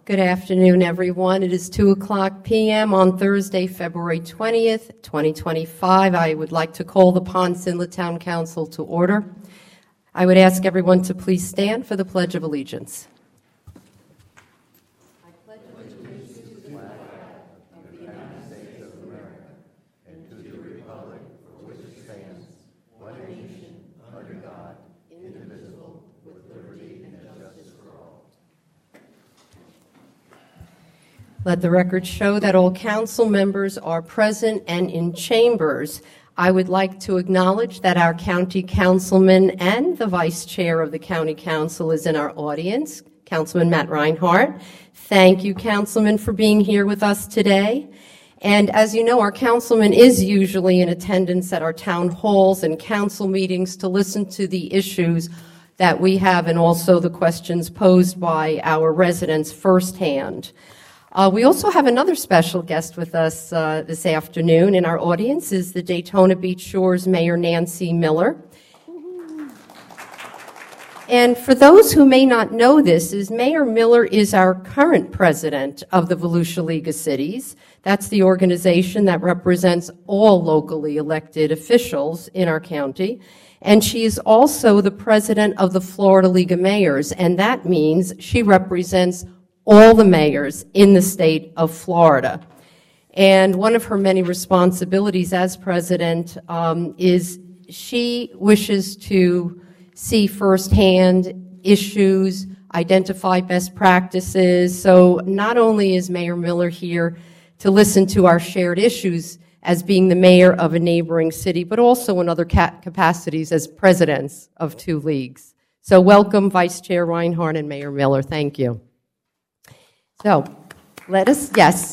Good afternoon, everyone. It is 2:00 p.m. on Thursday, February 20th, 2025. I would like to call the Ponce Inlet Town Council to order. I would ask everyone to please stand for the Pledge of Allegiance. I pledge allegiance to the flag of the United States of America and to the republic for which it stands, one nation, under God, indivisible, with liberty and justice for all. Let the record show that all council members are present and in chambers. I would like to acknowledge that our county councilman and the vice chair of the county council is in our audience, Councilman Matt Reinhardt. Thank you, Councilman, for being here with us today. And as you know, our councilman is usually in attendance at our town halls and council meetings to listen to the issues that we have and also the questions posed by our residents firsthand. We also have another special guest with us this afternoon. In our audience is the Daytona Beach Shores Mayor Nancy Miller. And for those who may not know this, Mayor Miller is our current president of the Volusia League of Cities. That's the organization that represents all locally elected officials in our county. And she is also the president of the Florida League of Mayors, and that means she represents all the mayors in the state of Florida. And one of her many responsibilities as president is she wishes to see firsthand issues, identify best practices. So not only is Mayor Miller here to listen to our shared issues as being the mayor of a neighboring city, but also in other capacities as presidents of two leagues. So welcome, Vice Chair Reinhardt and Mayor Miller. Thank you. So, let us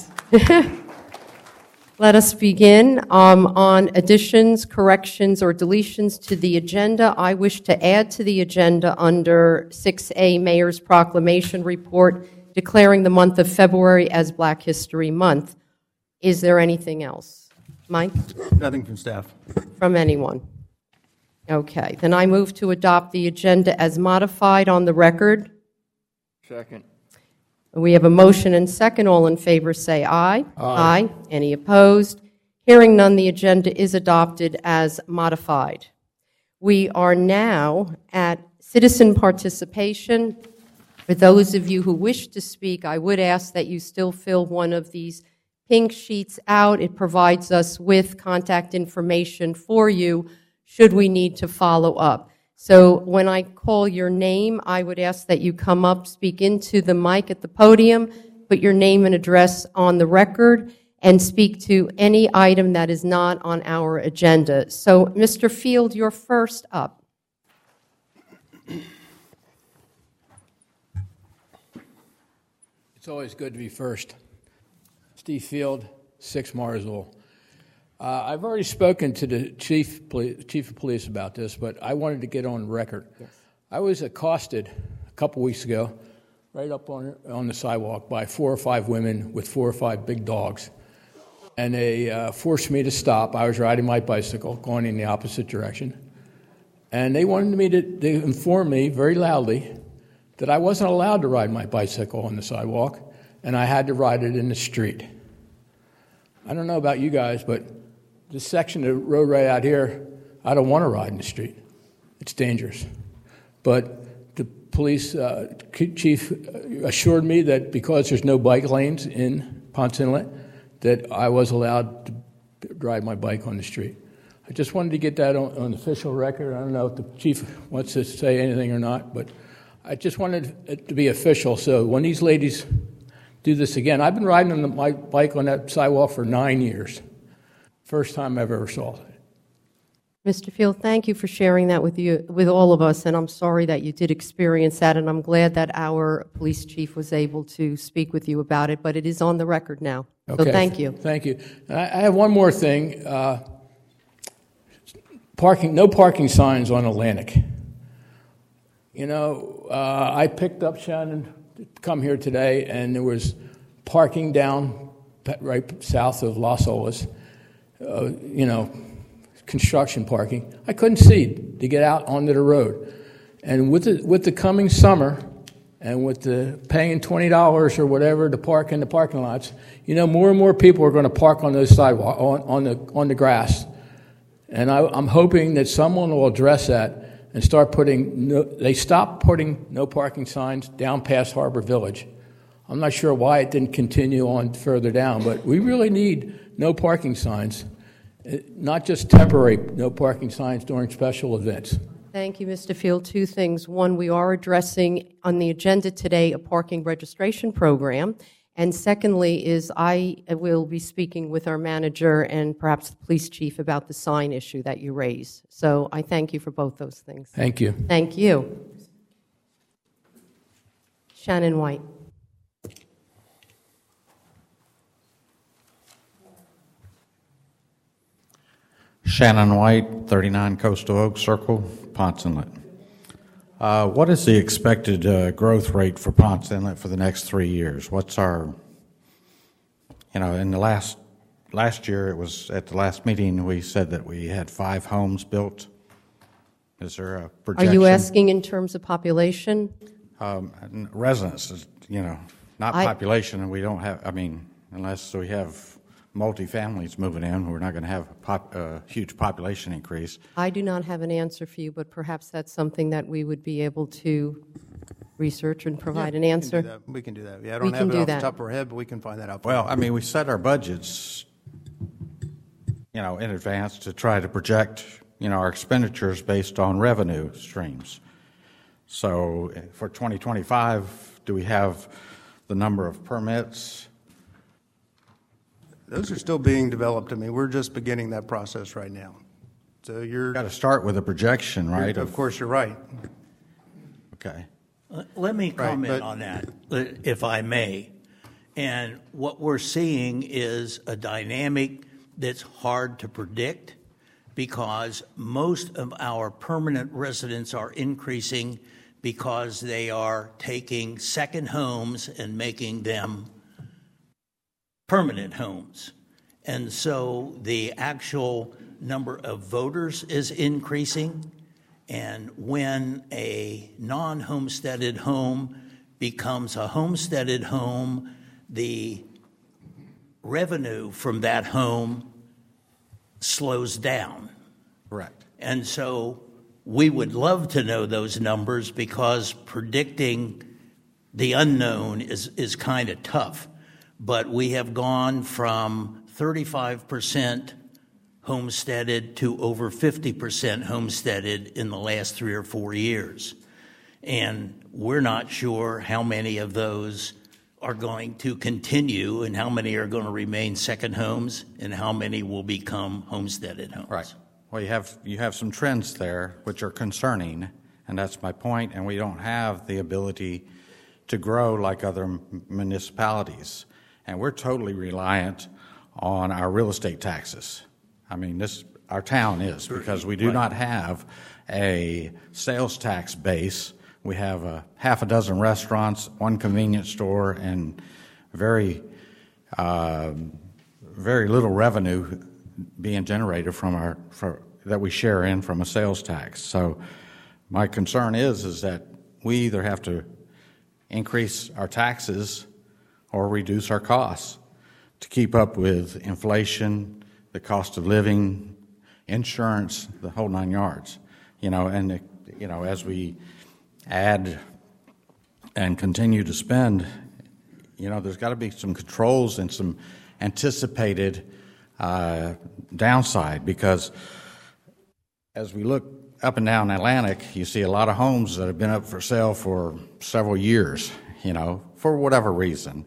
begin on additions, corrections, or deletions to the agenda. I wish to add to the agenda under 6A, Mayor's Proclamation Report, declaring the month of February as Black History Month. Is there anything else? Mike? Nothing from staff. From anyone? Okay, then I move to adopt the agenda as modified on the record. Second. We have a motion and second. All in favor say aye. Aye. Any opposed? Hearing none, the agenda is adopted as modified. We are now at citizen participation. For those of you who wish to speak, I would ask that you still fill one of these pink sheets out. It provides us with contact information for you should we need to follow up. So when I call your name, I would ask that you come up, speak into the mic at the podium, put your name and address on the record, and speak to any item that is not on our agenda. So, Mr. Field, you're first up. It's always good to be first. Steve Field, 6 Marsville. I've already spoken to the chief of police about this, but I wanted to get on record. Yes. I was accosted a couple weeks ago, right up on the sidewalk, by 4 or 5 women with 4 or 5 big dogs, and they forced me to stop. I was riding my bicycle, going in the opposite direction, and they wanted me to inform me very loudly that I wasn't allowed to ride my bicycle on the sidewalk, and I had to ride it in the street. I don't know about you guys, but this section of road right out here, I don't want to ride in the street. It's dangerous. But the police chief assured me that because there's no bike lanes in Ponce Inlet, that I was allowed to ride my bike on the street. I just wanted to get that on official record. I don't know if the chief wants to say anything or not, but I just wanted it to be official. So when these ladies do this again, I've been riding on my bike on that sidewalk for 9 years. First time I've ever saw it. Mr. Field, thank you for sharing that with all of us, and I'm sorry that you did experience that, and I'm glad that our police chief was able to speak with you about it, but it is on the record now. Okay. So thank you. Thank you. I have one more thing. No parking signs on Atlantic. You know, I picked up Shannon to come here today, and there was parking down right south of Las Olas. Construction parking. I couldn't see to get out onto the road. And with the coming summer, And with the paying $20 or whatever to park in the parking lots, more and more people are going to park on those sidewalk on the grass. And I'm hoping that someone will address that and start they stopped putting no parking signs down past Harbor Village. I'm not sure why it didn't continue on further down, but we really need no parking signs, not just temporary no parking signs during special events. Thank you, Mr. Field. Two things. One, we are addressing on the agenda today a parking registration program. And secondly is I will be speaking with our manager and perhaps the police chief about the sign issue that you raised. So I thank you for both those things. Thank you. Thank you. Shannon White. Shannon White, 39 Coastal Oak Circle, Ponce Inlet. What is the expected growth rate for Ponce Inlet for the next 3 years? What's our, in the last year, it was at the last meeting, we said that we had 5 homes built. Is there a projection? Are you asking in terms of population? Residents, not population, and we don't have, unless we have multi-families moving in, we're not going to have a huge population increase. I do not have an answer for you, but perhaps that's something that we would be able to research and provide an answer. We can do that. Yeah, I don't have it off the top of our head, but we can find that out. Well, we set our budgets, in advance to try to project, our expenditures based on revenue streams. So for 2025, do we have the number of permits? Those are still being developed. We're just beginning that process right now. So you're got to start with a projection, right? Of course, you're right. Okay. Let me comment on that, if I may. And what we're seeing is a dynamic that's hard to predict because most of our permanent residents are increasing because they are taking second homes and making them permanent homes. And so the actual number of voters is increasing. And when a non-homesteaded home becomes a homesteaded home, the revenue from that home slows down. Correct. And so we would love to know those numbers because predicting the unknown is kind of tough. But we have gone from 35% homesteaded to over 50% homesteaded in the last 3 or 4 years. And we're not sure how many of those are going to continue and how many are going to remain second homes and how many will become homesteaded homes. Right. Well, you have some trends there which are concerning, and that's my point, and we don't have the ability to grow like other municipalities. And we're totally reliant on our real estate taxes. Our town is, because we do not have a sales tax base. We have half a dozen restaurants, 1 convenience store, and very little revenue being generated that we share in from a sales tax. So my concern is that we either have to increase our taxes or reduce our costs to keep up with inflation, the cost of living, insurance, the whole 9 yards. As we add and continue to spend, there's got to be some controls and some anticipated downside, because as we look up and down Atlantic, you see a lot of homes that have been up for sale for several years, for whatever reason,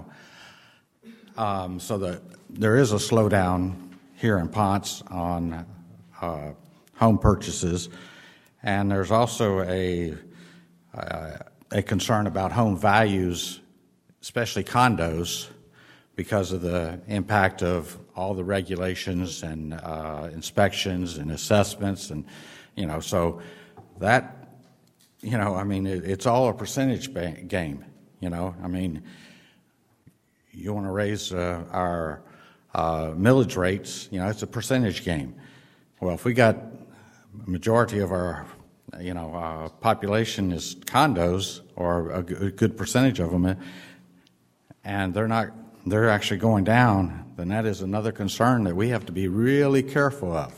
so that there is a slowdown here in Ponce on home purchases, and there's also a concern about home values, especially condos, because of the impact of all the regulations and inspections and assessments, and so that it's all a percentage game. You want to raise our millage rates, it's a percentage game. Well, if we got a majority of our population is condos, or a good percentage of them, and they're actually going down, then that is another concern that we have to be really careful of.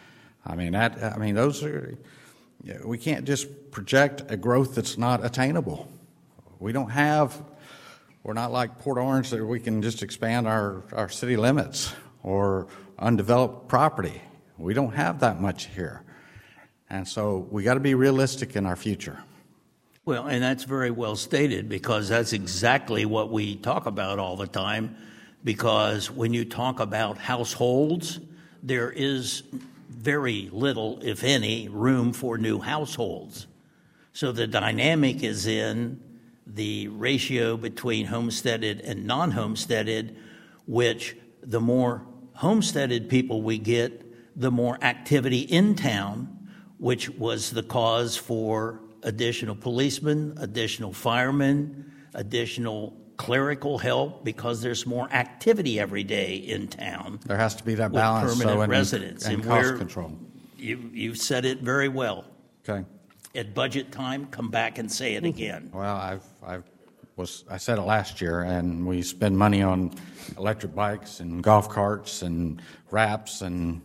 We can't just project a growth that's not attainable. We're not like Port Orange that we can just expand our city limits or undeveloped property. We don't have that much here. And so we got to be realistic in our future. Well, and that's very well stated, because that's exactly what we talk about all the time. Because when you talk about households, there is very little, if any, room for new households. So the dynamic is in the ratio between homesteaded and non-homesteaded, which the more homesteaded people we get, the more activity in town, which was the cause for additional policemen, additional firemen, additional clerical help, because there's more activity every day in town. There has to be that balance. With permanent residents. And cost control. You've said it very well. Okay. At budget time, come back and say it again. Well, I said it last year, and we spend money on electric bikes and golf carts and wraps, and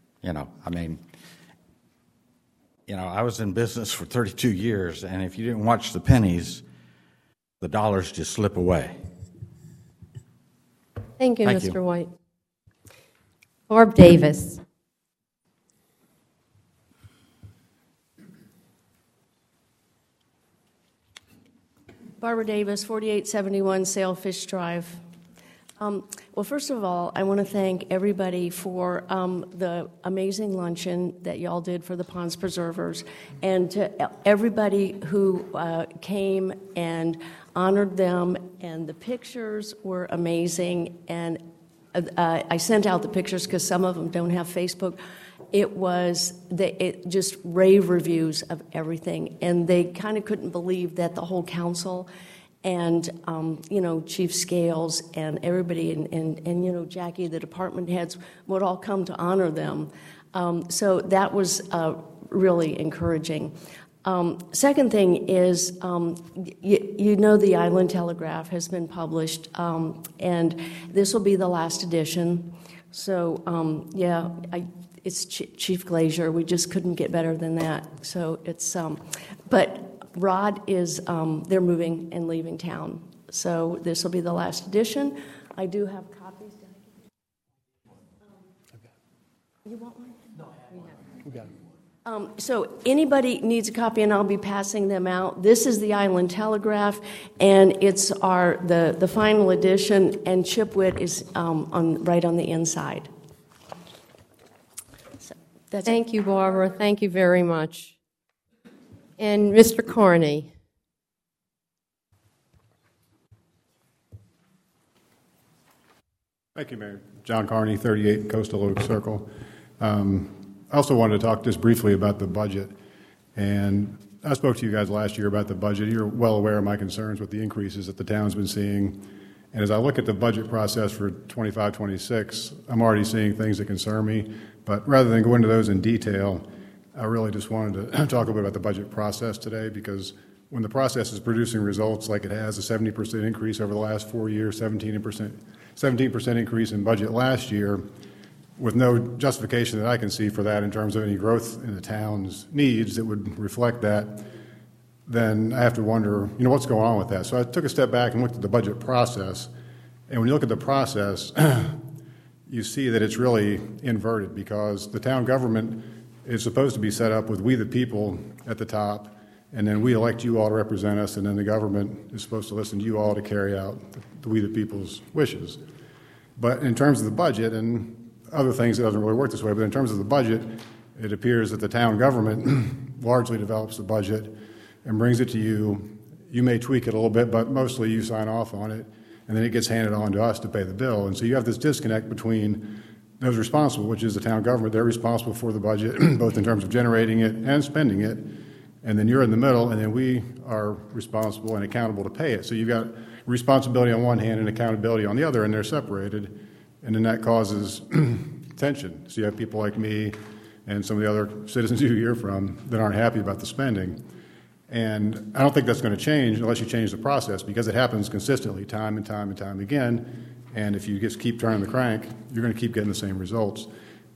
I was in business for 32 years, and if you didn't watch the pennies, the dollars just slip away. Thank you, Thank Mr. you. White. Barb Davis. Barbara Davis, 4871 Sailfish Drive. Well, first of all, I want to thank everybody for the amazing luncheon that y'all did for the Ponds Preservers, and to everybody who came and honored them, and the pictures were amazing, and I sent out the pictures because some of them don't have Facebook. It just rave reviews of everything, and they kind of couldn't believe that the whole council and Chief Scales and everybody and Jackie, the department heads, would all come to honor them. So that was really encouraging. Second thing is, the Island Telegraph has been published, and this will be the last edition. So it's Chief Glazier. We just couldn't get better than that. So it's, but Rod is, they're moving and leaving town. So this will be the last edition. I do have copies. You want one? No, I have one. We got it. So anybody needs a copy, and I'll be passing them out. This is the Island Telegraph, and it's the final edition, and Chipwit is right on the inside. So Thank you, Barbara. Thank you very much. And Mr. Carney. Thank you, Mayor. John Carney, 38 Coastal Oak Circle. I also wanted to talk just briefly about the budget. And I spoke to you guys last year about the budget. You're well aware of my concerns with the increases that the town's been seeing. And as I look at the budget process for 25-26, I'm already seeing things that concern me. But rather than go into those in detail, I really just wanted to talk a bit about the budget process today, because when the process is producing results like it has, a 70% increase over the last 4 years, 17% increase in budget last year, with no justification that I can see for that in terms of any growth in the town's needs that would reflect that, then I have to wonder, what's going on with that. So I took a step back and looked at the budget process, and when you look at the process, you see that it's really inverted, because the town government is supposed to be set up with we the people at the top, and then we elect you all to represent us, and then the government is supposed to listen to you all to carry out the we the people's wishes. But in terms of the budget and other things, it doesn't really work this way, but in terms of the budget, it appears that the town government largely develops the budget and brings it to you. You may tweak it a little bit, but mostly you sign off on it, and then it gets handed on to us to pay the bill. And so you have this disconnect between those responsible, which is the town government. They're responsible for the budget, both in terms of generating it and spending it, and then you're in the middle, and then we are responsible and accountable to pay it. So you've got responsibility on one hand and accountability on the other, and they're separated, and then that causes tension. So you have people like me and some of the other citizens you hear from that aren't happy about the spending. And I don't think that's going to change unless you change the process, because it happens consistently, time and time and time again. And if you just keep turning the crank, you're going to keep getting the same results.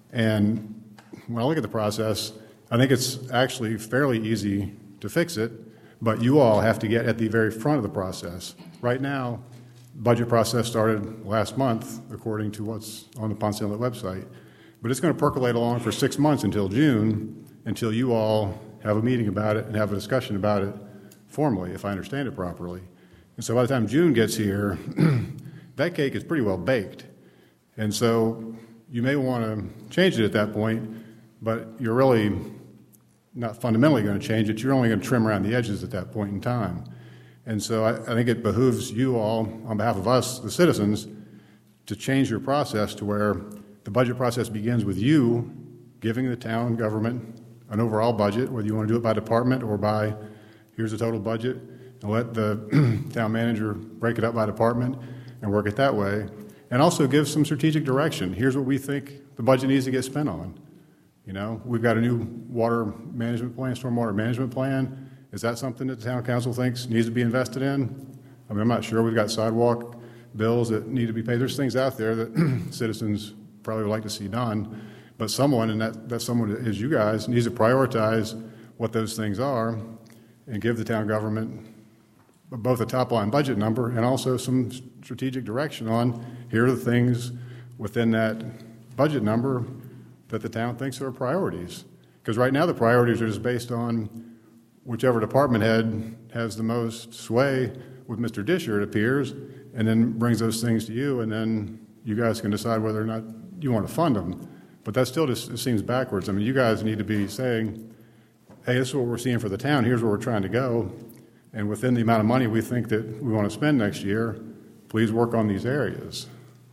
And when I look at the process, I think it's actually fairly easy to fix it, but you all have to get at the very front of the process. Right now, budget process started last month, according to what's on the Ponce Inlet website. But it's going to percolate along for 6 months until June, until you all have a meeting about it and have a discussion about it formally, if I understand it properly. And so by the time June gets here, that cake is pretty well baked. And so you may want to change it at that point, but you're really not fundamentally going to change it. You're only going to trim around the edges at that point in time. And so I think it behooves you all, on behalf of us, the citizens, to change your process to where the budget process begins with you giving the town government an overall budget, whether you want to do it by department or by, here's the total budget, and let the town manager break it up by department and work it that way. And also give some strategic direction. Here's what we think the budget needs to get spent on. You know, we've got a new water management plan, stormwater management plan. Is that something that the town council thinks needs to be invested in? I mean, I'm not sure. We've got sidewalk bills that need to be paid. There's things out there that citizens probably would like to see done, but someone, and that someone is you guys, needs to prioritize what those things are and give the town government both a top-line budget number and also some strategic direction on here are the things within that budget number that the town thinks are priorities. Because right now the priorities are just based on whichever department head has the most sway with Mr. Disher, it appears, and then brings those things to you, and then you guys can decide whether or not you want to fund them. But that still just it seems backwards. I mean, you guys need to be saying, hey, this is what we're seeing for the town, here's where we're trying to go, and within the amount of money we think that we want to spend next year, please work on these areas.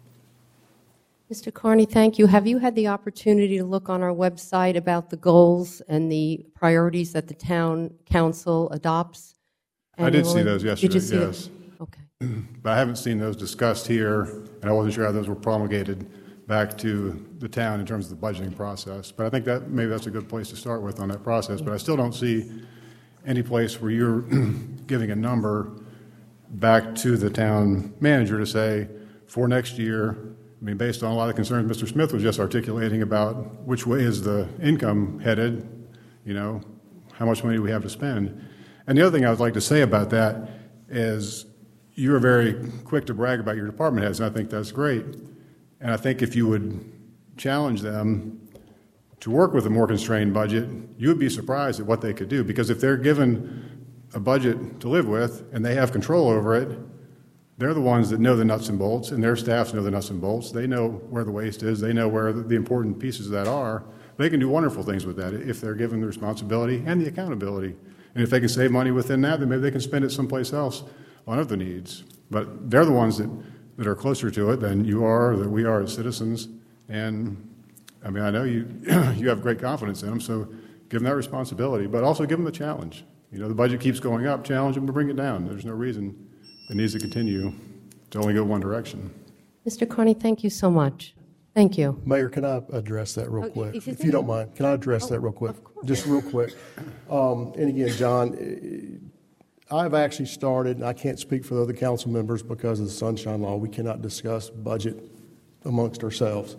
Mr. Carney, thank you. Have you had the opportunity to look on our website about the goals and the priorities that the town council adopts annually? I did see those yesterday, Did you see yes. it? Okay. But I haven't seen those discussed here, and I wasn't sure how those were promulgated back to the town in terms of the budgeting process. But I think that maybe that's a good place to start with on that process. But I still don't see any place where you're giving a number back to the town manager to say, for next year, I mean, based on a lot of concerns Mr. Smith was just articulating about which way is the income headed, you know, how much money do we have to spend. And the other thing I would like to say about that is you're very quick to brag about your department heads, and I think that's great. And I think if you would challenge them to work with a more constrained budget, you would be surprised at what they could do. Because if they're given a budget to live with and they have control over it, they're the ones that know the nuts and bolts, and their staffs know the nuts and bolts. They know where the waste is. They know where the important pieces of that are. They can do wonderful things with that if they're given the responsibility and the accountability. And if they can save money within that, then maybe they can spend it someplace else on other needs. But they're the ones that are closer to it than you are, that we are as citizens. And, I mean, I know you you have great confidence in them, so give them that responsibility, but also give them the challenge. You know, the budget keeps going up. Challenge them to bring it down. There's no reason it needs to continue to only go one direction. Mr. Carney, thank you so much. Thank you. Mayor, can I address that real quick? If you don't mind, can I address that real quick? Of course. Just real quick. And again, John, I've actually started, and I can't speak for the other council members because of the Sunshine Law. We cannot discuss budget amongst ourselves.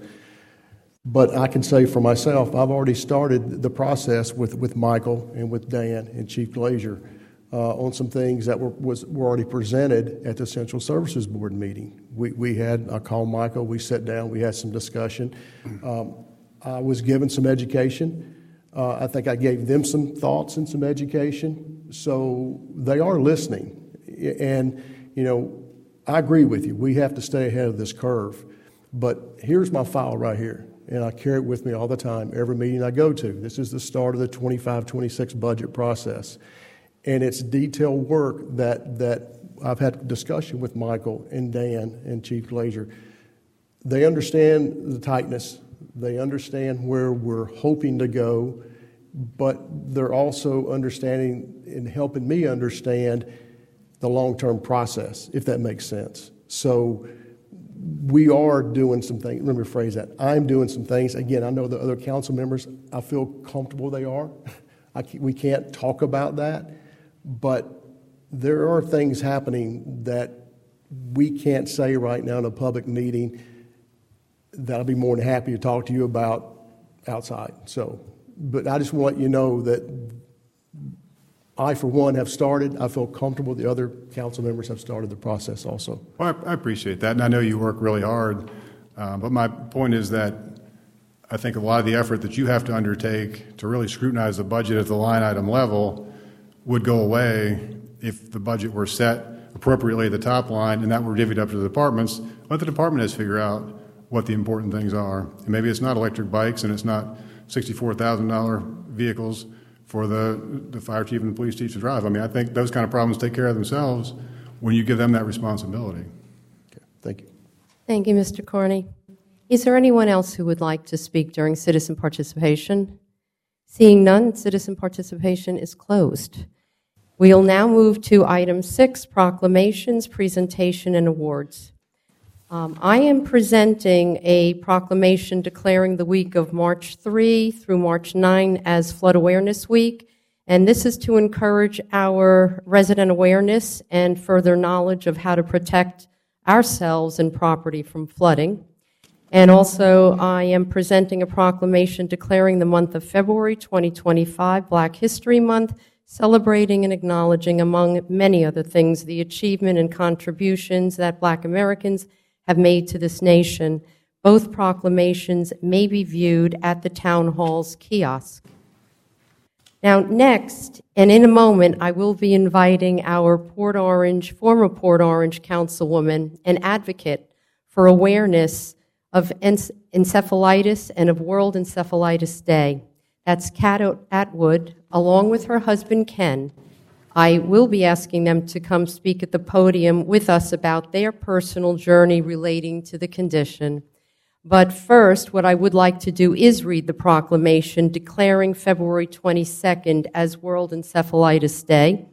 But I can say for myself, I've already started the process with Michael and with Dan and Chief Glazier on some things that were already presented at the Central Services Board meeting. I called Michael, we sat down, we had some discussion. I was given some education. I think I gave them some thoughts and some education. So they are listening. And, you know, I agree with you. We have to stay ahead of this curve. But here's my file right here. And I carry it with me all the time, every meeting I go to. This is the start of the 25-26 budget process. And it's detailed work that I've had discussion with Michael and Dan and Chief Glazier. They understand the tightness. They understand where we're hoping to go, but they're also understanding and helping me understand the long-term process, if that makes sense. So we are doing some things. Let me rephrase that. I'm doing some things. Again, I know the other council members, I feel comfortable they are. We can't talk about that, but there are things happening that we can't say right now in a public meeting that I'll be more than happy to talk to you about outside. So, but I just want you to know that I, for one, have started. I feel comfortable the other council members have started the process also. Well, I appreciate that, and I know you work really hard. But my point is that I think a lot of the effort that you have to undertake to really scrutinize the budget at the line item level would go away if the budget were set appropriately at the top line and that were divvied up to the departments. Let the department heads figure out what the important things are. And maybe it's not electric bikes and it's not $64,000 vehicles for the fire chief and the police chief to drive. I mean, I think those kind of problems take care of themselves when you give them that responsibility. Okay, thank you. Thank you, Mr. Carney. Is there anyone else who would like to speak during citizen participation? Seeing none, citizen participation is closed. We'll now move to item 6, proclamations, presentation, and awards. I am presenting a proclamation declaring the week of March 3 through March 9 as Flood Awareness Week, and this is to encourage our resident awareness and further knowledge of how to protect ourselves and property from flooding. And also, I am presenting a proclamation declaring the month of February 2025 Black History Month, celebrating and acknowledging, among many other things, the achievement and contributions that Black Americans have made to this nation. Both proclamations may be viewed at the Town Hall's kiosk. Now, next, and in a moment, I will be inviting our former Port Orange councilwoman and advocate for awareness of encephalitis and of World Encephalitis Day. That's Kat Atwood, along with her husband, Ken. I will be asking them to come speak at the podium with us about their personal journey relating to the condition. But first, what I would like to do is read the proclamation declaring February 22nd as World Encephalitis Day.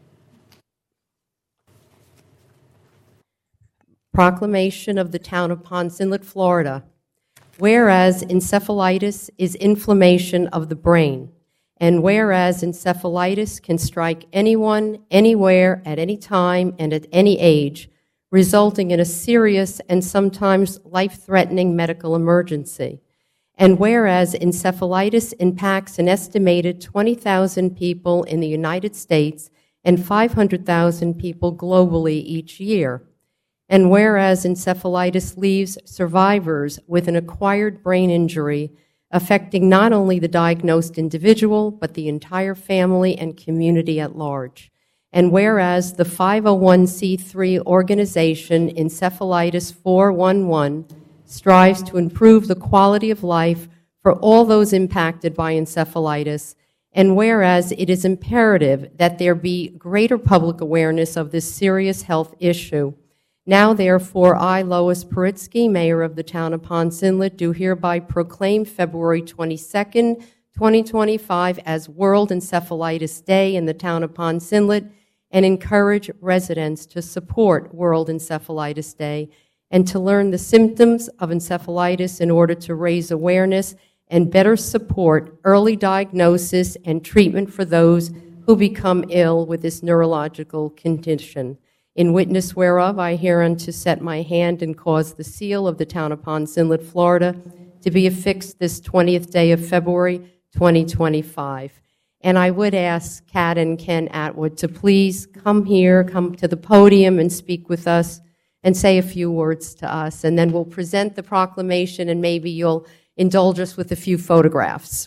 Proclamation of the Town of Ponce Inlet, Florida. Whereas encephalitis is inflammation of the brain, and whereas encephalitis can strike anyone, anywhere, at any time, and at any age, resulting in a serious and sometimes life-threatening medical emergency. And whereas encephalitis impacts an estimated 20,000 people in the United States and 500,000 people globally each year. And whereas encephalitis leaves survivors with an acquired brain injury affecting not only the diagnosed individual, but the entire family and community at large. And whereas the 501c3 organization Encephalitis 411 strives to improve the quality of life for all those impacted by encephalitis, and whereas it is imperative that there be greater public awareness of this serious health issue, now, therefore, I, Lois Paritsky, Mayor of the Town of Ponce Inlet, do hereby proclaim February 22nd, 2025 as World Encephalitis Day in the Town of Ponce Inlet and encourage residents to support World Encephalitis Day and to learn the symptoms of encephalitis in order to raise awareness and better support early diagnosis and treatment for those who become ill with this neurological condition. In witness whereof, I hereunto set my hand and cause the seal of the Town of Ponce Inlet, Florida, to be affixed this 20th day of February, 2025. And I would ask Kat and Ken Atwood to please come to the podium and speak with us and say a few words to us. And then we'll present the proclamation and maybe you'll indulge us with a few photographs.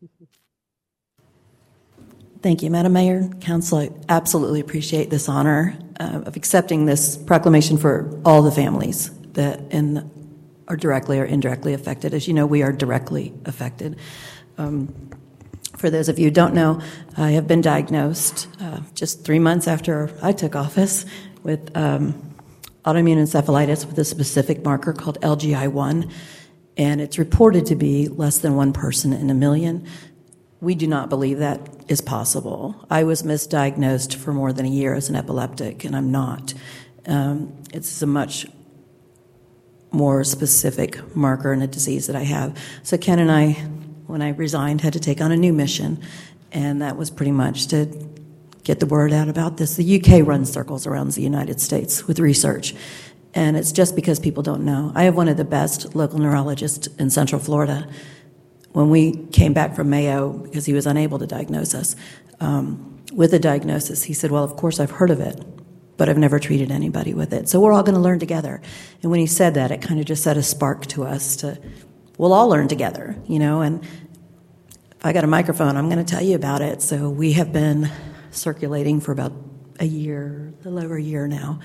Thank you, Madam Mayor. Council, I absolutely appreciate this honor of accepting this proclamation for all the families that are directly or indirectly affected. As you know, we are directly affected. For those of you who don't know, I have been diagnosed just 3 months after I took office with autoimmune encephalitis with a specific marker called LGI1, and it's reported to be less than 1 person in a million. We do not believe that is possible. I was misdiagnosed for more than a year as an epileptic, and I'm not. It's a much more specific marker in a disease that I have. So Ken and I, when I resigned, had to take on a new mission, and that was pretty much to get the word out about this. The UK runs circles around the United States with research, and it's just because people don't know. I have one of the best local neurologists in Central Florida. When we came back from Mayo, because he was unable to diagnose us, with a diagnosis, he said, well, of course I've heard of it, but I've never treated anybody with it. So we're all going to learn together. And when he said that, it kind of just set a spark to us to, we'll all learn together, you know. And if I got a microphone, I'm going to tell you about it. So we have been circulating for about a year, a little over a year now,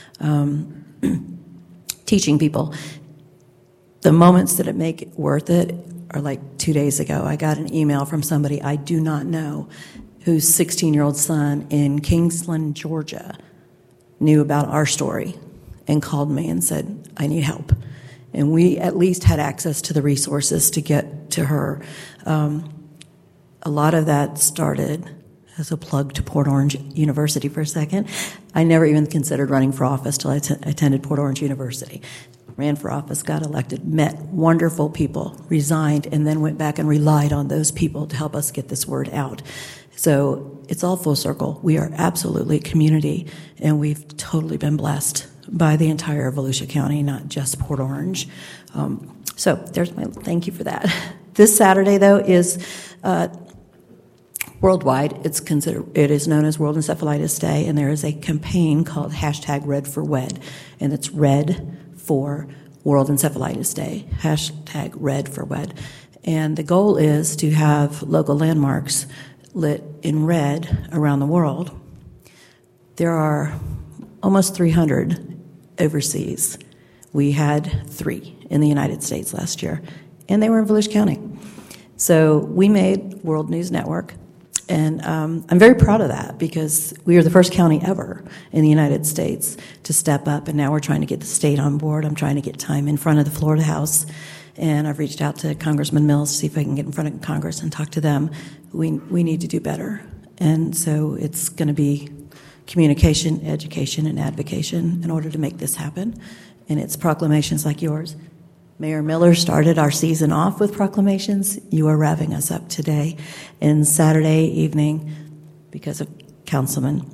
teaching people. The moments that it make it worth it are like 2 days ago. I got an email from somebody I do not know whose 16-year-old son in Kingsland, Georgia, knew about our story and called me and said, I need help. And we at least had access to the resources to get to her. A lot of that started as a plug to Port Orange University for a second. I never even considered running for office till I attended Port Orange University. Ran for office, got elected, met wonderful people, resigned, and then went back and relied on those people to help us get this word out. So it's all full circle. We are absolutely a community, and we've totally been blessed by the entire Volusia County, not just Port Orange. So there's my thank you for that. This Saturday, though, is worldwide. It is known as World Encephalitis Day, and there is a campaign called #RedForWed, and it's red for World Encephalitis Day, #RedForWed. And the goal is to have local landmarks lit in red around the world. There are almost 300 overseas. We had 3 in the United States last year, and they were in Volusia County. So we made World News Network, and I'm very proud of that because we were the first county ever in the United States to step up, and now we're trying to get the state on board. I'm trying to get time in front of the Florida House, and I've reached out to Congressman Mills to see if I can get in front of Congress and talk to them. We need to do better, and so it's going to be communication, education, and advocacy in order to make this happen, and it's proclamations like yours. Mayor Miller started our season off with proclamations. You are wrapping us up today. And Saturday evening, because of Councilman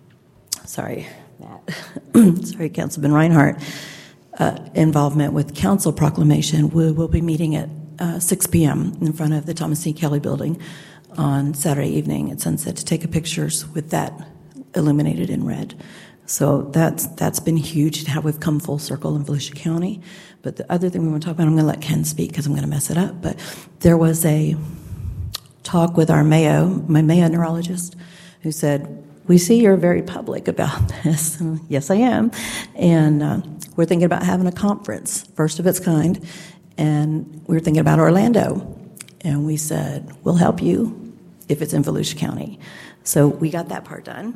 Reinhardt, involvement with council proclamation, we will be meeting at 6 p.m. in front of the Thomas C. Kelly building on Saturday evening at sunset to take pictures with that illuminated in red. So that's been huge to how we've come full circle in Volusia County. But the other thing we want to talk about, I'm going to let Ken speak because I'm going to mess it up, but there was a talk with my Mayo neurologist, who said, we see you're very public about this. And yes, I am. And we're thinking about having a conference, first of its kind, and we were thinking about Orlando. And we said, we'll help you if it's in Volusia County. So we got that part done.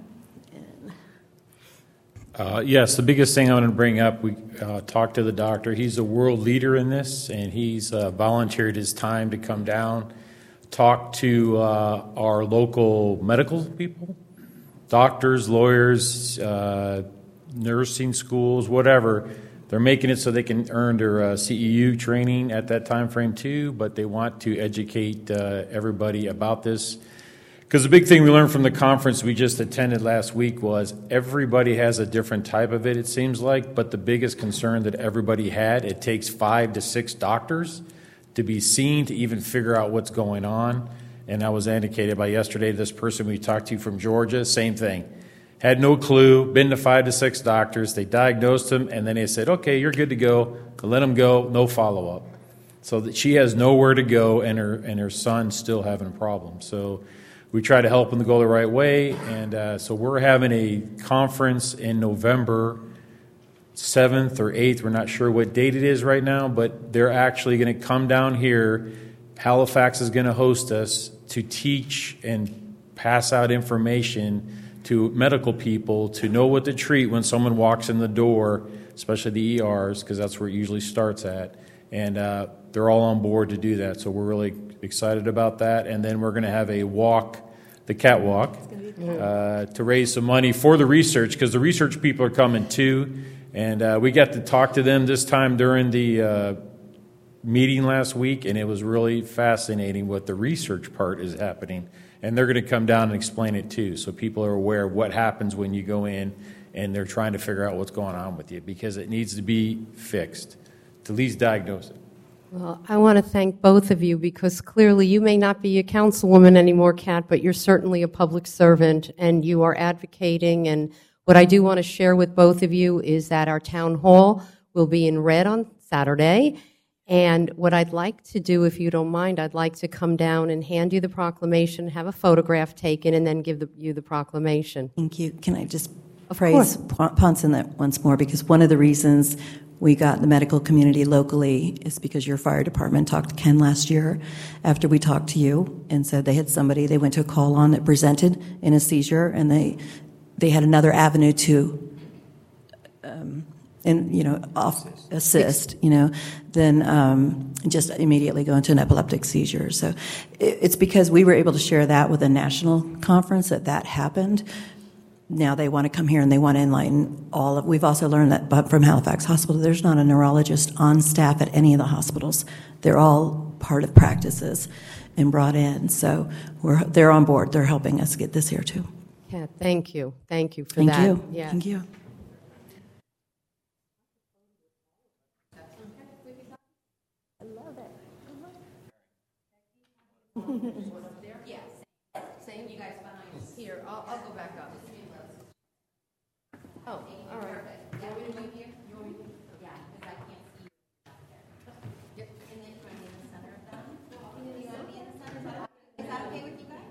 Yes, the biggest thing I want to bring up, we talked to the doctor. He's a world leader in this, and he's volunteered his time to come down, talk to our local medical people, doctors, lawyers, nursing schools, whatever. They're making it so they can earn their CEU training at that time frame too, but they want to educate everybody about this. Because the big thing we learned from the conference we just attended last week was everybody has a different type of it seems like, but the biggest concern that everybody had, it takes 5 to 6 doctors to be seen to even figure out what's going on. And I was indicated by yesterday, this person we talked to from Georgia, same thing. Had no clue, been to 5 to 6 doctors, they diagnosed him, and then they said, okay, you're good to go, let him go, no follow-up. So that she has nowhere to go, and her son's still having a problem. So we try to help them to go the right way, and so we're having a conference in November 7th or 8th. We're not sure what date it is right now, but they're actually going to come down here. Halifax is going to host us to teach and pass out information to medical people to know what to treat when someone walks in the door, especially the ERs, because that's where it usually starts at. And they're all on board to do that, so we're really excited about that. And then we're going to have a walk, the catwalk, to raise some money for the research, because the research people are coming too, And we got to talk to them this time during the meeting last week, and it was really fascinating what the research part is happening. And they're going to come down and explain it too, so people are aware of what happens when you go in and they're trying to figure out what's going on with you, because it needs to be fixed, to at least diagnose it. Well, I want to thank both of you, because clearly you may not be a councilwoman anymore, Kat, but you're certainly a public servant, and you are advocating. And what I do want to share with both of you is that our town hall will be in red on Saturday. And what I'd like to do, if you don't mind, I'd like to come down and hand you the proclamation, have a photograph taken, and then give you the proclamation. Thank you. Can I just praise Ponce Inlet once more, because one of the reasons we got the medical community locally is because your fire department talked to Ken last year after we talked to you and said they had somebody they went to a call on that presented in a seizure, and they had another avenue to assist, then just immediately go into an epileptic seizure. So it's because we were able to share that with a national conference that happened. Now they want to come here and they want to enlighten all of. We've also learned that from Halifax Hospital, there's not a neurologist on staff at any of the hospitals. They're all part of practices and brought in. So they're on board. They're helping us get this here too. Yeah, thank you. Thank you for Thank that. you. Yeah. Thank you. I love it. Yes. Same. You guys behind us. Here, I'll go back up. Oh, all right. Yeah, we move here. You want me to? Yeah, because I can't see you back there. Yep. And then you want to be in the center of them? You want to be in the center? Is that okay with you guys?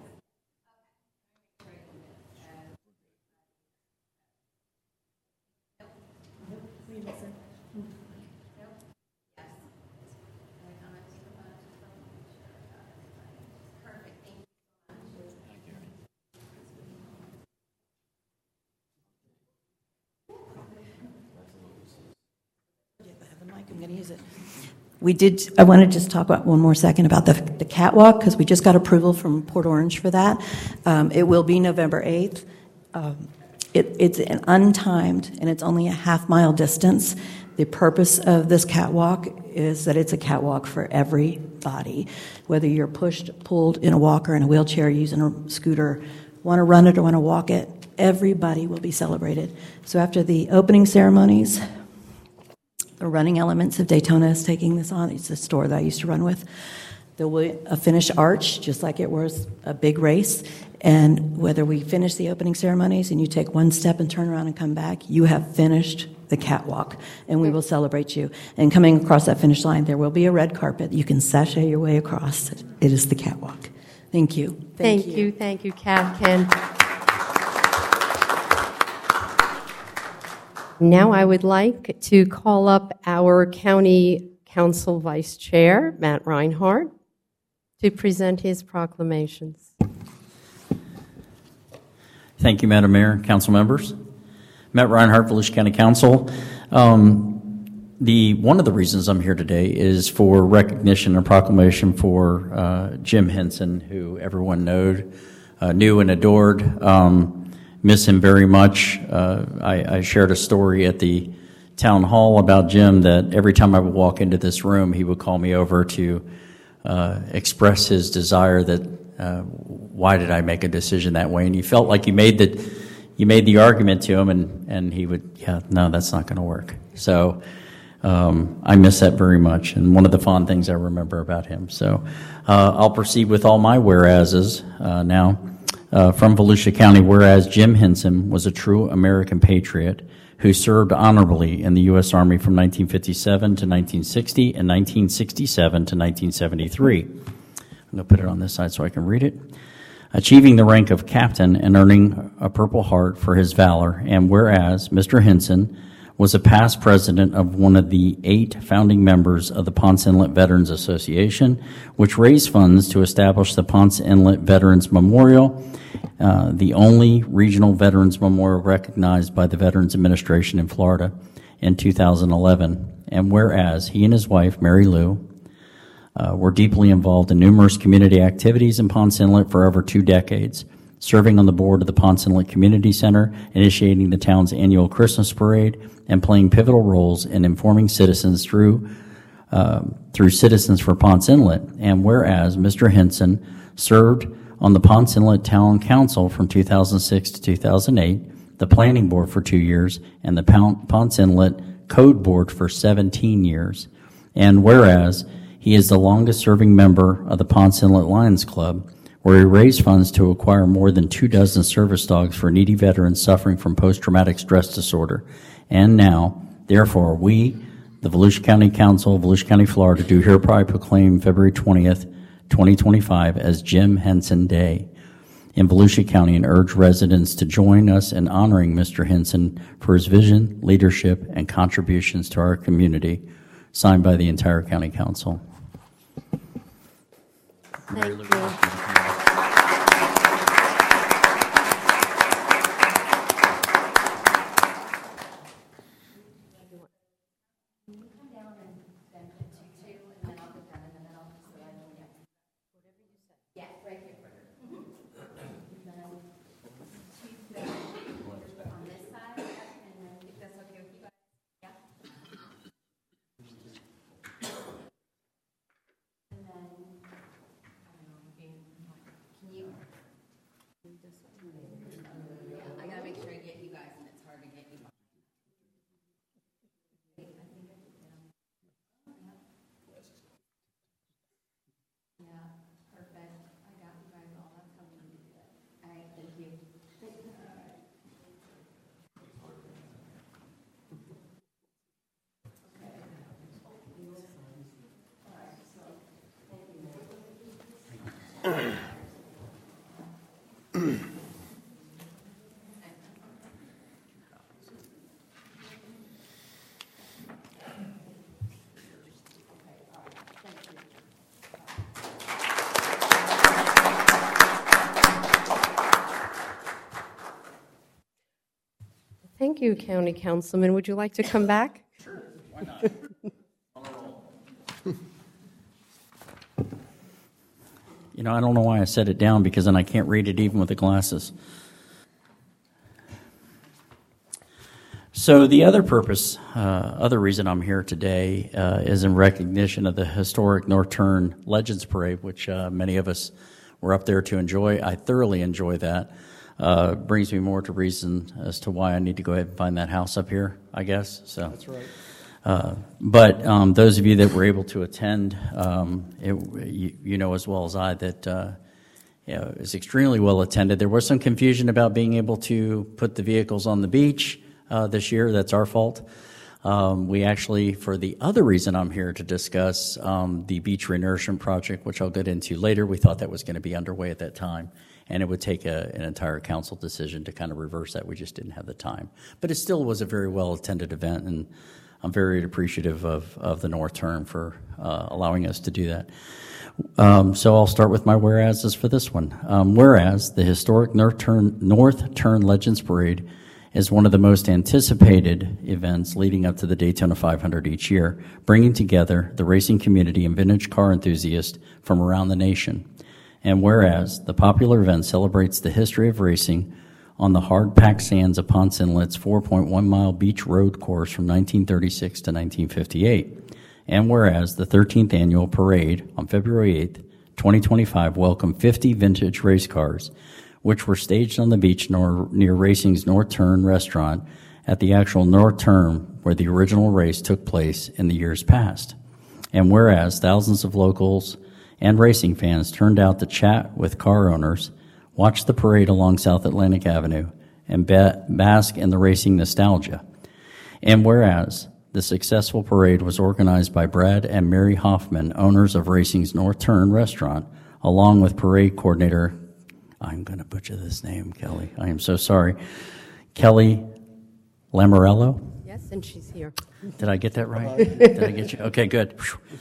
I'm going to use it. I want to just talk about one more second about the catwalk, because we just got approval from Port Orange for that. It will be November 8th. It's an untimed, and it's only a half-mile distance. The purpose of this catwalk is that it's a catwalk for everybody, whether you're pushed, pulled in a walker, in a wheelchair, using a scooter, want to run it or want to walk it, everybody will be celebrated. So after the opening ceremonies, the Running Elements of Daytona is taking this on. It's a store that I used to run with. There will be a finish arch, just like it was a big race. And whether we finish the opening ceremonies and you take one step and turn around and come back, you have finished the catwalk, and we will celebrate you. And coming across that finish line, there will be a red carpet. You can sashay your way across. It is the catwalk. Thank you. Thank you. Thank you, Kat, Ken. Now I would like to call up our County Council Vice Chair, Matt Reinhardt, to present his proclamations. Thank you, Madam Mayor, council members. Matt Reinhardt, Volusia County Council. One of the reasons I'm here today is for recognition and proclamation for Jim Henson, who everyone knew and adored. Miss him very much. I shared a story at the town hall about Jim that every time I would walk into this room, he would call me over to express his desire that why did I make a decision that way? And he felt like you made the argument to him, and he would, no, that's not going to work. So I miss that very much, and one of the fond things I remember about him. So I'll proceed with all my whereases now. From Volusia County, whereas Jim Henson was a true American patriot who served honorably in the U.S. Army from 1957 to 1960 and 1967 to 1973. I'm going to put it on this side so I can read it. Achieving the rank of captain and earning a Purple Heart for his valor, and whereas Mr. Henson was a past president of one of the 8 founding members of the Ponce Inlet Veterans Association, which raised funds to establish the Ponce Inlet Veterans Memorial, the only regional veterans memorial recognized by the Veterans Administration in Florida in 2011. And whereas he and his wife, Mary Lou, were deeply involved in numerous community activities in Ponce Inlet for over 2 decades, serving on the board of the Ponce Inlet Community Center, initiating the town's annual Christmas parade, and playing pivotal roles in informing citizens through Citizens for Ponce Inlet. And whereas Mr. Henson served on the Ponce Inlet Town Council from 2006 to 2008, the Planning Board for 2 years, and the Ponce Inlet Code Board for 17 years. And whereas he is the longest-serving member of the Ponce Inlet Lions Club, where he raised funds to acquire more than 24 service dogs for needy veterans suffering from post-traumatic stress disorder. And now, therefore, we, the Volusia County Council of Volusia County, Florida, do hereby proclaim February 20th, 2025 as Jim Henson Day in Volusia County, and urge residents to join us in honoring Mr. Henson for his vision, leadership, and contributions to our community. Signed by the entire County Council. Thank you. I gotta make sure I get you guys, and it's hard to get you. Yeah, perfect. I got you guys all. That's how we need to do it. All right, thank you. Thank you, County Councilman. Would you like to come back? Sure, why not? You know, I don't know why I set it down, because then I can't read it even with the glasses. So the other purpose, other reason I'm here today is in recognition of the historic North Turn Legends Parade, which many of us were up there to enjoy. I thoroughly enjoy that. Brings me more to reason as to why I need to go ahead and find that house up here, I guess. So That's right. But those of you that were able to attend, you know as well as I that it was extremely well attended. There was some confusion about being able to put the vehicles on the beach this year. That's our fault. We actually, for the other reason I'm here to discuss, the beach renourishment project, which I'll get into later, we thought that was going to be underway at that time. And it would take an entire council decision to kind of reverse that. We just didn't have the time. But it still was a very well-attended event, and I'm very appreciative of the North Turn for allowing us to do that. So I'll start with my whereases for this one. Whereas the historic North Turn Legends Parade is one of the most anticipated events leading up to the Daytona 500 each year, bringing together the racing community and vintage car enthusiasts from around the nation. And whereas the popular event celebrates the history of racing on the hard-packed sands of Ponce Inlet's 4.1-mile beach road course from 1936 to 1958. And whereas the 13th annual parade on February 8th, 2025 welcomed 50 vintage race cars, which were staged on the beach near racing's North Turn restaurant at the actual North Turn where the original race took place in the years past. And whereas thousands of locals and racing fans turned out to chat with car owners, watch the parade along South Atlantic Avenue, and bask in the racing nostalgia. And whereas the successful parade was organized by Brad and Mary Hoffman, owners of racing's North Turn restaurant, along with parade coordinator, I'm going to butcher this name, Kelly. I am so sorry. Kelly Lamorello? Yes, and she's here. Did I get that right? Did I get you? Okay, good.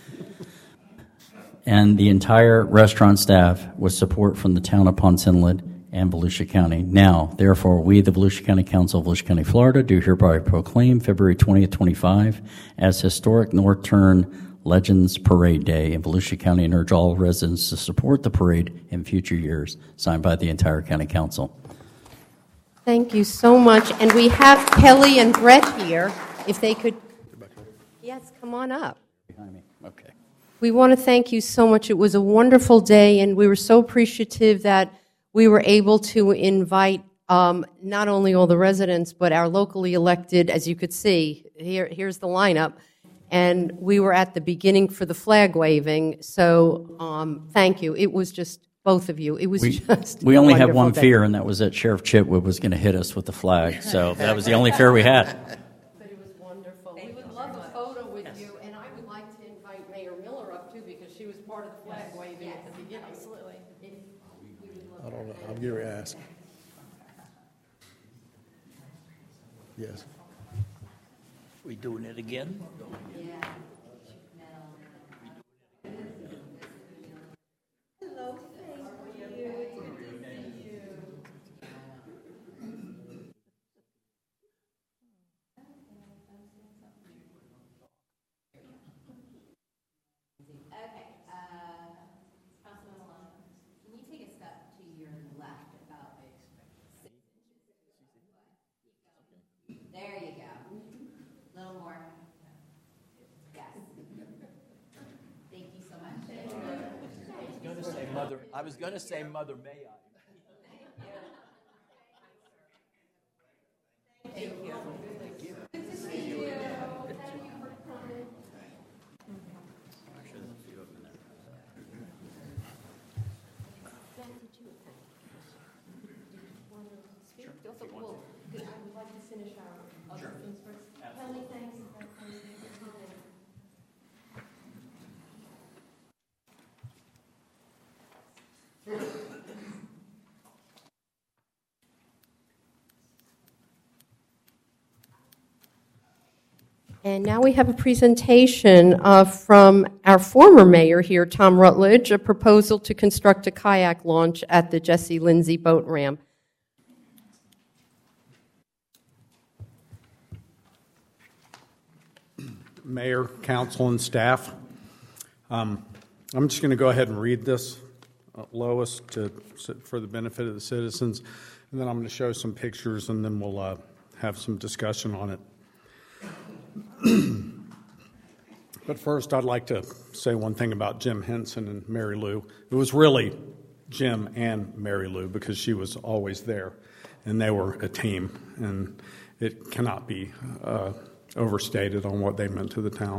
And the entire restaurant staff with support from the town of Ponce Inlet and Volusia County. Now, therefore, we, the Volusia County Council of Volusia County, Florida, do hereby proclaim February 20th, 25 as Historic North Turn Legends Parade Day in Volusia County and urge all residents to support the parade in future years. Signed by the entire County Council. Thank you so much. And we have Kelly and Brett here. If they could. Yes, come on up. Behind me. Okay. We want to thank you so much. It was a wonderful day, and we were so appreciative that we were able to invite not only all the residents, but our locally elected, as you could see, here's the lineup. And we were at the beginning for the flag waving, so thank you. It was just both of you. It was just We only had one day. fear, and that was that Sheriff Chitwood was going to hit us with the flag. So that was the only fear we had. But it was wonderful. We would love a photo with you, and I would like to invite Mayor Miller up, too, because she was part of the flag waving at the beginning. Absolutely. I don't know. I'm getting ready to ask. Yes. We doing it again? Yeah. Hello, thank you. It's good to see you. Okay, Councilman Malone, can you take a step to your left about 6 inches? There you go. A little more. Yes. Thank you so much. I was going to say, Mother, may I? Thank you. Good to see you. Thank you for coming. Well, I would like to finish our other things first. Kelly, thanks for coming. And now we have a presentation from our former mayor here, Tom Rutledge, a proposal to construct a kayak launch at the Jesse Lindsay boat ramp. Mayor, council, and staff. I'm just going to go ahead and read this, Lois, for the benefit of the citizens, and then I'm going to show some pictures, and then we'll have some discussion on it. But first, I'd like to say one thing about Jim Henson and Mary Lou. It was really Jim and Mary Lou because she was always there, and they were a team, and it cannot be overstated on what they meant to the town.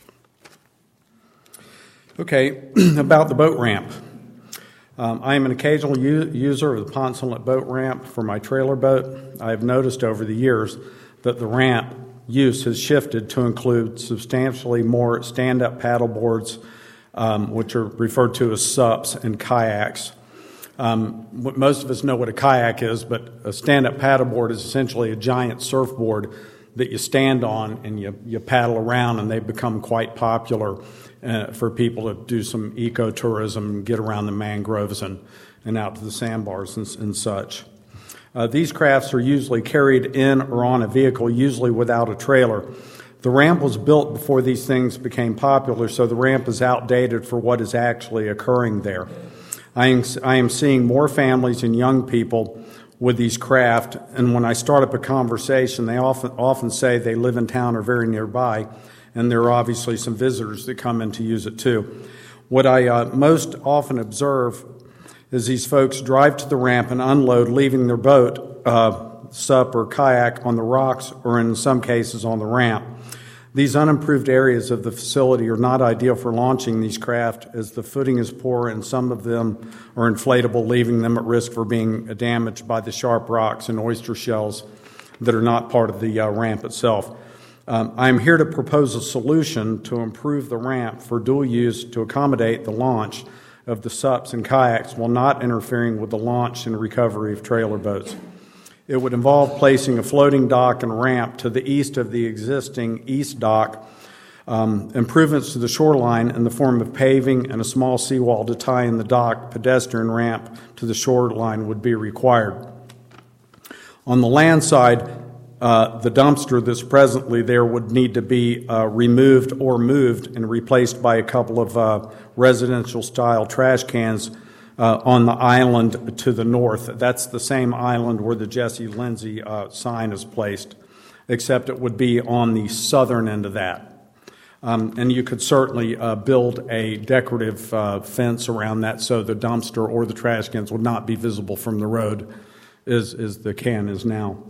Okay, about the boat ramp. I am an occasional user of the Ponce Inlet boat ramp for my trailer boat. I have noticed over the years that the ramp use has shifted to include substantially more stand-up paddle boards, which are referred to as SUPs, and kayaks. Most of us know what a kayak is, but a stand-up paddleboard is essentially a giant surfboard that you stand on and you paddle around, and they've become quite popular for people to do some ecotourism, get around the mangroves and out to the sandbars and such. These crafts are usually carried in or on a vehicle, usually without a trailer. The ramp was built before these things became popular, so the ramp is outdated for what is actually occurring there. I am seeing more families and young people with these craft, and when I start up a conversation, they often say they live in town or very nearby, and there are obviously some visitors that come in to use it too. What I most often observe is these folks drive to the ramp and unload, leaving their boat, SUP or kayak, on the rocks or in some cases on the ramp. These unimproved areas of the facility are not ideal for launching these craft, as the footing is poor and some of them are inflatable, leaving them at risk for being damaged by the sharp rocks and oyster shells that are not part of the ramp itself. I am here to propose a solution to improve the ramp for dual use to accommodate the launch of the SUPs and kayaks while not interfering with the launch and recovery of trailer boats. It would involve placing a floating dock and ramp to the east of the existing east dock, improvements to the shoreline in the form of paving and a small seawall to tie in the dock pedestrian ramp to the shoreline would be required. On the land side, the dumpster that's presently there would need to be removed or moved and replaced by a couple of residential-style trash cans on the island to the north. That's the same island where the Jesse Lindsay sign is placed, except it would be on the southern end of that. And you could certainly build a decorative fence around that so the dumpster or the trash cans would not be visible from the road as the can is now.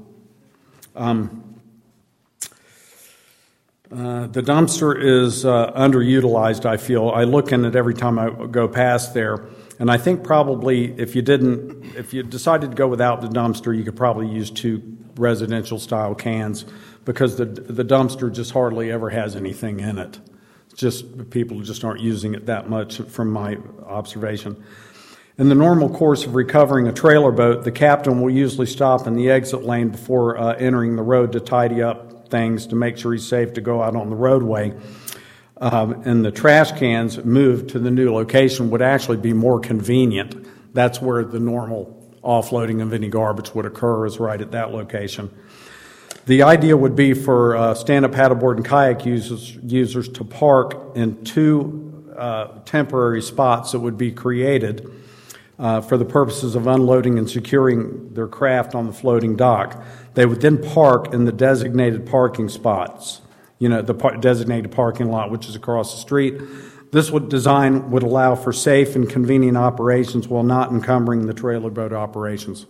The dumpster is underutilized, I feel. I look in it every time I go past there, and I think probably if you decided to go without the dumpster, you could probably use 2 residential-style cans because the dumpster just hardly ever has anything in it. Just people just aren't using it that much from my observation. In the normal course of recovering a trailer boat, the captain will usually stop in the exit lane before entering the road to tidy up things to make sure he's safe to go out on the roadway. And the trash cans moved to the new location would actually be more convenient. That's where the normal offloading of any garbage would occur, is right at that location. The idea would be for stand-up paddleboard and kayak users to park in 2 temporary spots that would be created for the purposes of unloading and securing their craft on the floating dock. They would then park in the designated parking spots, the designated parking lot, which is across the street. This design would allow for safe and convenient operations while not encumbering the trailer boat operations.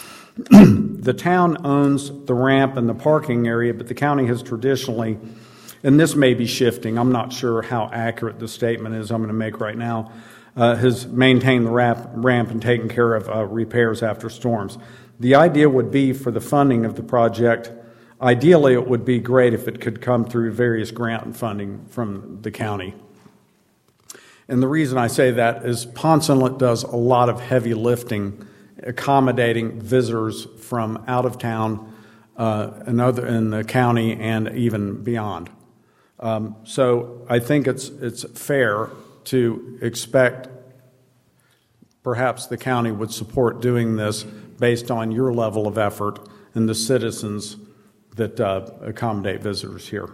The town owns the ramp and the parking area, but the county has traditionally, and this may be shifting, I'm not sure how accurate the statement is I'm going to make right now, has maintained the ramp and taken care of repairs after storms. The idea would be for the funding of the project, ideally it would be great if it could come through various grant funding from the county. And the reason I say that is Ponce Inlet does a lot of heavy lifting, accommodating visitors from out of town in the county and even beyond. So I think it's fair to expect perhaps the county would support doing this based on your level of effort and the citizens that accommodate visitors here.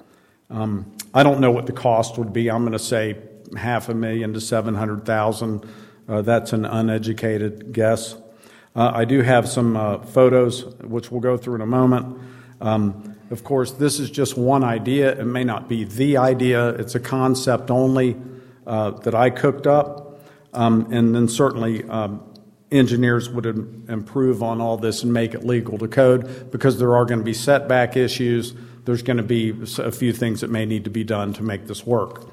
I don't know what the cost would be. I'm going to say $500,000 to $700,000. That's an uneducated guess. I do have some photos, which we'll go through in a moment. Of course, this is just one idea. It may not be the idea. It's a concept only that I cooked up. And then certainly engineers would improve on all this and make it legal to code, because there are going to be setback issues. There's going to be a few things that may need to be done to make this work.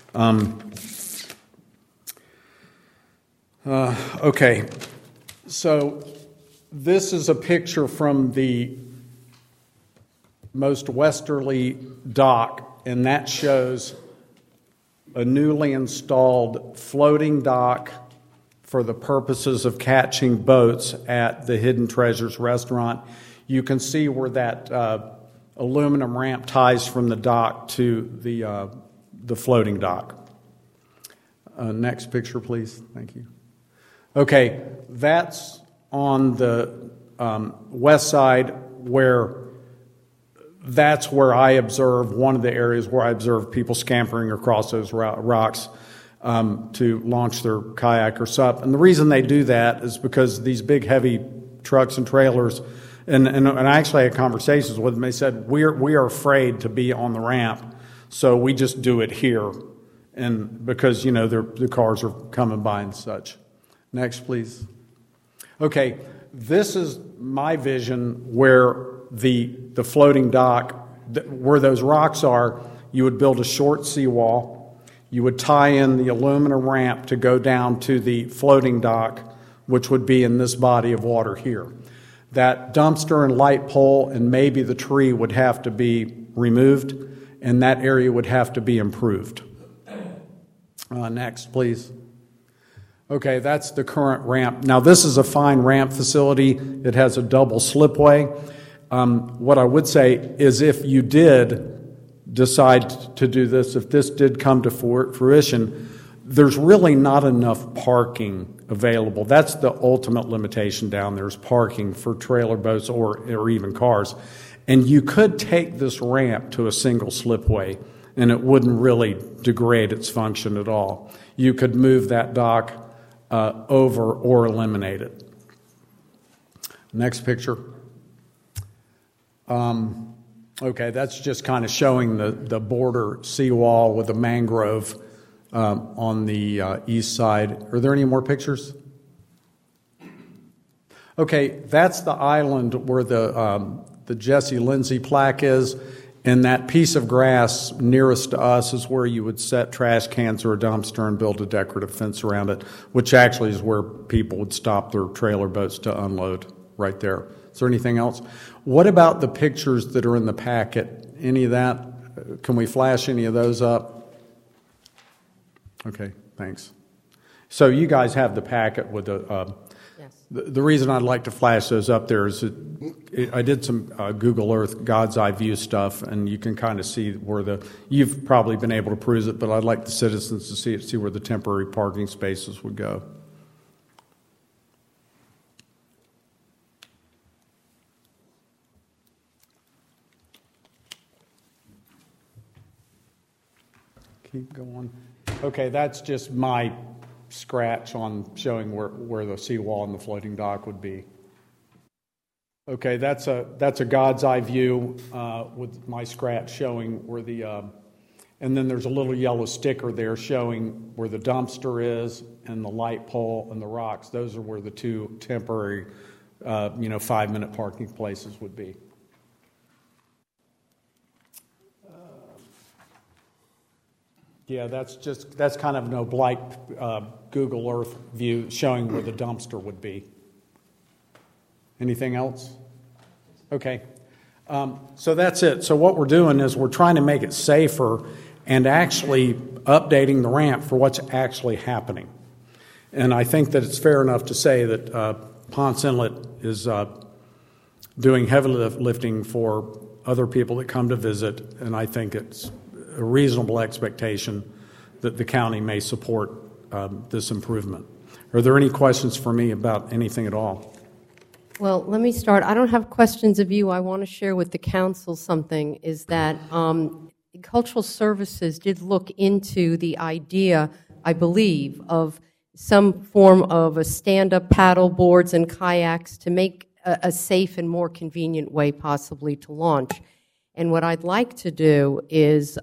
Okay, so this is a picture from the most westerly dock, and that shows a newly installed floating dock for the purposes of catching boats at the Hidden Treasures restaurant. You can see where that aluminum ramp ties from the dock to the floating dock. Next picture, please. Thank you. Okay, that's on the west side that's where I observe, one of the areas where I observe people scampering across those rocks to launch their kayak or SUP. And the reason they do that is because these big, heavy trucks and trailers, and I actually had conversations with them. They said, we are afraid to be on the ramp, so we just do it here, and because, the cars are coming by and such. Next, please. Okay, this is my vision where the floating dock, where those rocks are. You would build a short seawall. You would tie in the aluminum ramp to go down to the floating dock, which would be in this body of water here. That dumpster and light pole and maybe the tree would have to be removed, and that area would have to be improved. Next, please. Okay, that's the current ramp. Now, this is a fine ramp facility. It has a double slipway. What I would say is if you did decide to do this, if this did come to fruition, there's really not enough parking available. That's the ultimate limitation down there, is parking for trailer boats or even cars. And you could take this ramp to a single slipway, and it wouldn't really degrade its function at all. You could move that dock over or eliminate it. Next picture. Okay, that's just kind of showing the border seawall with the mangrove on the east side. Are there any more pictures? Okay, that's the island where the Jesse Lindsay plaque is, and that piece of grass nearest to us is where you would set trash cans or a dumpster and build a decorative fence around it, which actually is where people would stop their trailer boats to unload right there. Is there anything else? What about the pictures that are in the packet? Any of that? Can we flash any of those up? Okay, thanks. So you guys have the packet with the... The reason I'd like to flash those up there is I did some Google Earth God's Eye View stuff, and you can kind of see where you've probably been able to peruse it, but I'd like the citizens to see where the temporary parking spaces would go. Keep going. Okay, that's just my scratch on showing where the seawall and the floating dock would be. Okay, that's a God's eye view with my scratch showing where and then there's a little yellow sticker there showing where the dumpster is and the light pole and the rocks. Those are where the two temporary, 5-minute parking places would be. Yeah, that's kind of an oblique Google Earth view showing where the dumpster would be. Anything else? Okay. So that's it. So what we're doing is we're trying to make it safer and actually updating the ramp for what's actually happening. And I think that it's fair enough to say that Ponce Inlet is doing heavy lifting for other people that come to visit, and I think it's a reasonable expectation that the county may support this improvement. Are there any questions for me about anything at all? Well, let me start. I don't have questions of you. I want to share with the council something, is that Cultural Services did look into the idea, I believe, of some form of a stand-up paddle boards and kayaks to make a safe and more convenient way possibly to launch. And what I'd like to do is,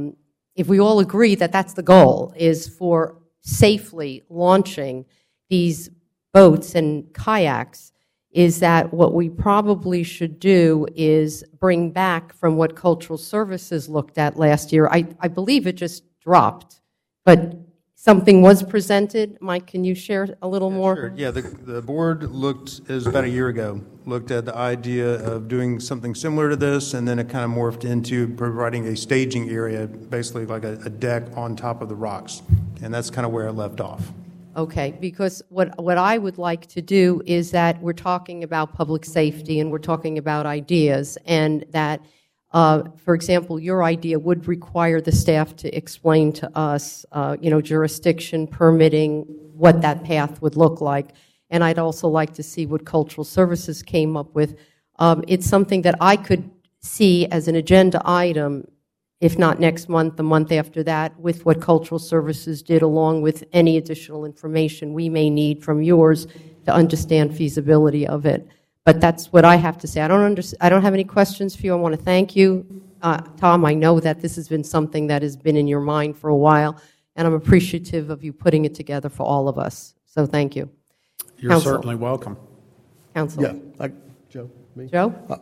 if we all agree that that's the goal, is for safely launching these boats and kayaks, is that what we probably should do is bring back from what Cultural Services looked at last year. I believe it just dropped, but something was presented. Mike, can you share a little more? Sure. Yeah, the board it was about a year ago, looked at the idea of doing something similar to this, and then it kind of morphed into providing a staging area, basically like a deck on top of the rocks. And that's kind of where it left off. Okay, because what I would like to do is that we're talking about public safety and we're talking about ideas, and that, for example, your idea would require the staff to explain to us, jurisdiction, permitting, what that path would look like. And I'd also like to see what Cultural Services came up with. It's something that I could see as an agenda item, if not next month, the month after that, with what Cultural Services did, along with any additional information we may need from yours to understand feasibility of it. But that's what I have to say. I don't have any questions for you. I want to thank you, Tom. I know that this has been something that has been in your mind for a while, and I'm appreciative of you putting it together for all of us. So thank you. You're Council. Certainly welcome. Council. Yeah, Joe. Me? Joe?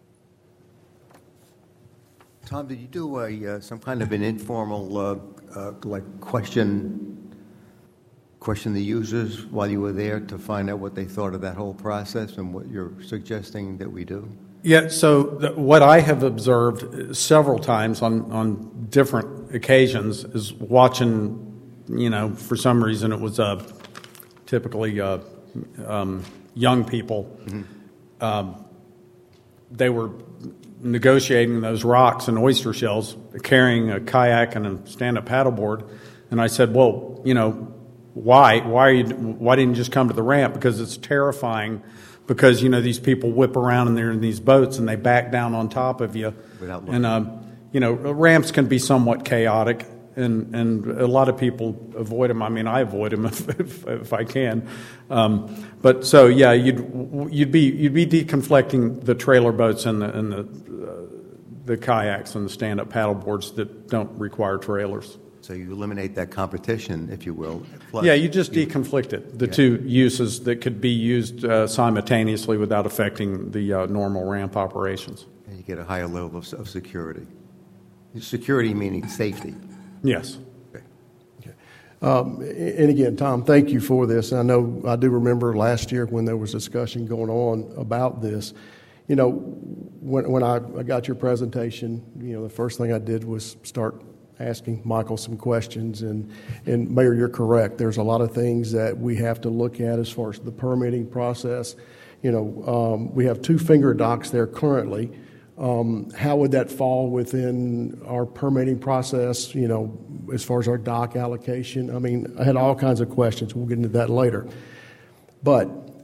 Tom, did you do some kind of an informal question the users while you were there to find out what they thought of that whole process and what you're suggesting that we do? Yeah, so what I have observed several times on different occasions is watching, for some reason it was typically young people. Mm-hmm. They were negotiating those rocks and oyster shells, carrying a kayak and a stand-up paddleboard, and I said, well, why didn't you just come to the ramp? Because it's terrifying. Because these people whip around and they're in these boats and they back down on top of you. Ramps can be somewhat chaotic, and a lot of people avoid them. I mean, I avoid them if I can. But so yeah, you'd be deconflicting the trailer boats and the kayaks and the stand-up paddle boards that don't require trailers. So you eliminate that competition, if you will. Plus, yeah, you just deconflict it, the two uses that could be used simultaneously without affecting the normal ramp operations. And you get a higher level of security. Security meaning safety. Yes. Okay. And again, Tom, thank you for this. I know I do remember last year when there was discussion going on about this. When I got your presentation, the first thing I did was start asking Michael some questions, and Mayor, you're correct. There's a lot of things that we have to look at as far as the permitting process. We have 2 finger docks there currently. How would that fall within our permitting process, as far as our dock allocation? I mean, I had all kinds of questions. We'll get into that later. But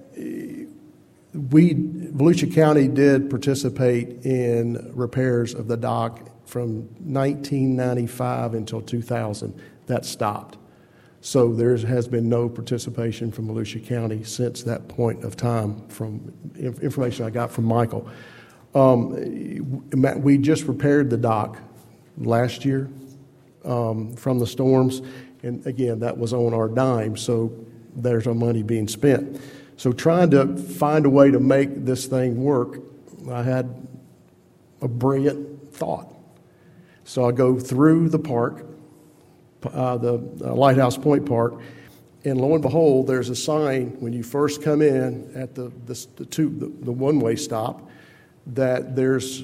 Volusia County did participate in repairs of the dock from 1995 until 2000. That stopped. So there has been no participation from Volusia County since that point of time, from information I got from Michael. We just repaired the dock last year from the storms, and again, that was on our dime, so there's our money being spent. So trying to find a way to make this thing work, I had a brilliant thought. So I go through the park, the Lighthouse Point Park, and lo and behold, there's a sign when you first come in at the one-way stop that there's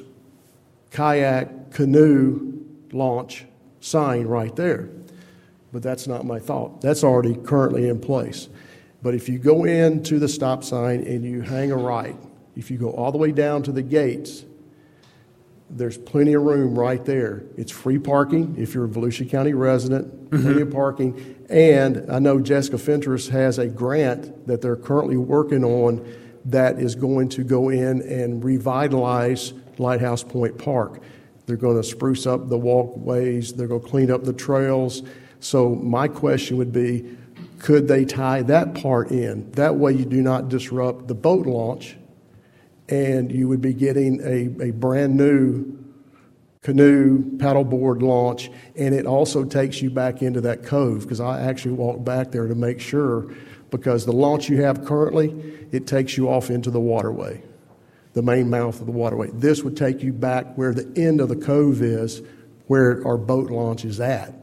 kayak canoe launch sign right there. But that's not my thought. That's already currently in place. But if you go into the stop sign and you hang a right, if you go all the way down to the gates, there's plenty of room right there. It's free parking if you're a Volusia County resident, plenty of parking. And I know Jessica Fentress has a grant that they're currently working on that is going to go in and revitalize Lighthouse Point Park. They're going to spruce up the walkways. They're going to clean up the trails. So my question would be, could they tie that part in? That way you do not disrupt the boat launch, and you would be getting a brand new canoe paddleboard launch, and it also takes you back into that cove, because I actually walked back there to make sure, because the launch you have currently, it takes you off into the waterway, the main mouth of the waterway. This would take you back where the end of the cove is, where our boat launch is at.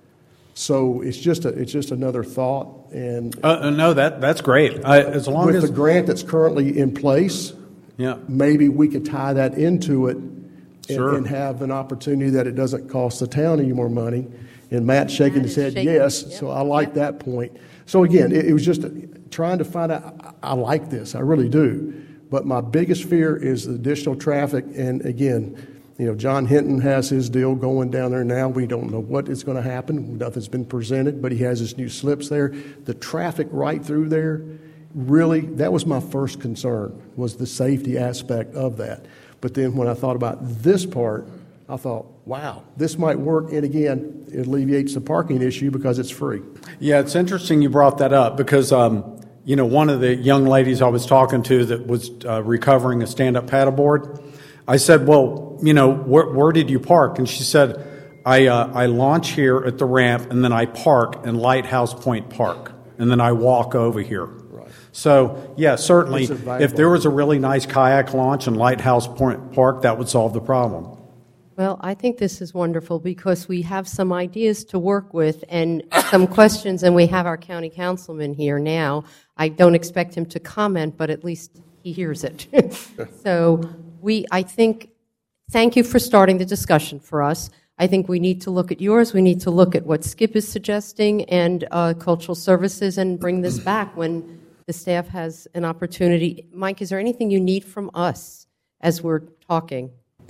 So it's just another thought. And no, that's great. As long with as the grant that's currently in place, yeah, maybe we could tie that into it Sure. and have an opportunity that it doesn't cost the town any more money. And Matt's shaking his head yes, yep. so I like that point. So again, it was just trying to find out, I like this, I really do. But my biggest fear is the additional traffic. And again, John Hinton has his deal going down there now. We don't know what is going to happen. Nothing's been presented, but he has his new slips there. The traffic right through there, really, that was my first concern, was the safety aspect of that. But then when I thought about this part, I thought, wow, this might work. And again, it alleviates the parking issue because it's free. Yeah, it's interesting you brought that up because, one of the young ladies I was talking to that was recovering a stand-up paddleboard, I said, well, where did you park? And she said, I launch here at the ramp, and then I park in Lighthouse Point Park, and then I walk over here. Right. So, yeah, certainly, if there was a really nice kayak launch in Lighthouse Point Park, that would solve the problem. Well, I think this is wonderful because we have some ideas to work with and some questions, and we have our county councilman here now. I don't expect him to comment, but at least he hears it. So I think, thank you for starting the discussion for us. I think we need to look at yours. We need to look at what Skip is suggesting and cultural services and bring this back when the staff has an opportunity. Mike, is there anything you need from us as we're talking?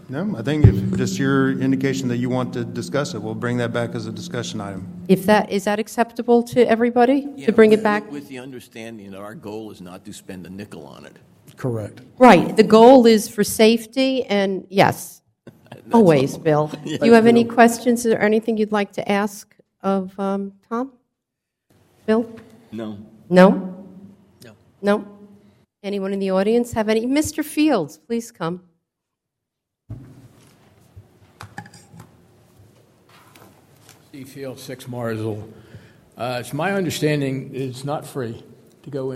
No, I think if just your indication that you want to discuss it, we'll bring that back as a discussion item. Is that acceptable to everybody, Yeah, to bring it with- back? With the understanding that our goal is not to spend a nickel on it. Correct. Right, the goal is for safety, and yes, always, Bill. Do you have any questions or anything you'd like to ask of Tom? Bill? No. No? No. No? Anyone in the audience have any? Mr. Fields, please come. Steve Field, 6 Marsville. It's my understanding it's not free to go in.